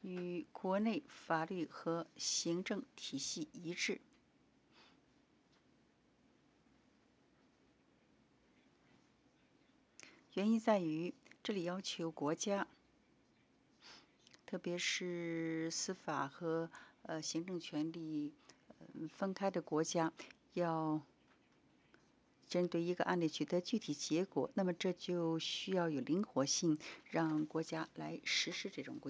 与国内法律和行政体系一致。原因在于，这里要求国家，特别是司法和行政权力分开的国家，要针对一个案例取得具体结果，那么这就需要有灵活性，让国家来实施这种规